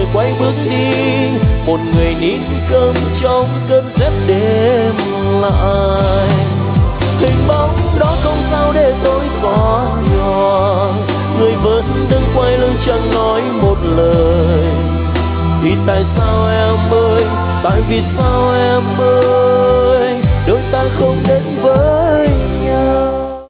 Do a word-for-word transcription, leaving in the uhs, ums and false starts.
quay bước đi, một người nín cơm trong cơn rét đêm lại. Hình bóng đó không sao để tôi xóa nhòa, người vẫn đứng quay lưng chẳng nói một lời. Thì tại sao em ơi, tại vì sao em ơi, đôi ta không đến với